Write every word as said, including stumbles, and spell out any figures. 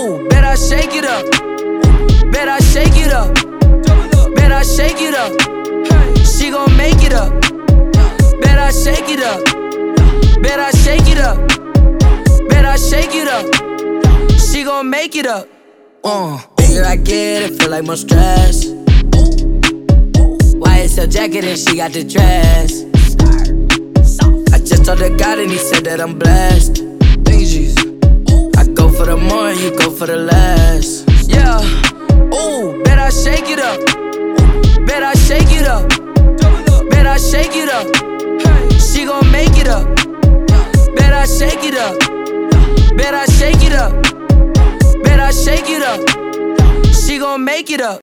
Ooh, bet I shake it up. Bet I shake it up. Bet I shake it up. She gon' make it up. Bet I shake it up. Bet I shake it up. Bet I shake it up. She gon' make it up. Uh, bigger I get, it feel like more stress. Y S L jacket and she got the dress. I just told the God and he said that I'm blessed. I go for the more and you go for the less. Yeah. Ooh, bet I shake it up. Bet I shake it up. Bet I shake it up. She gon' make it up. Bet I shake it up. Bet I shake it up. Bet I shake it up. She gon' make it up.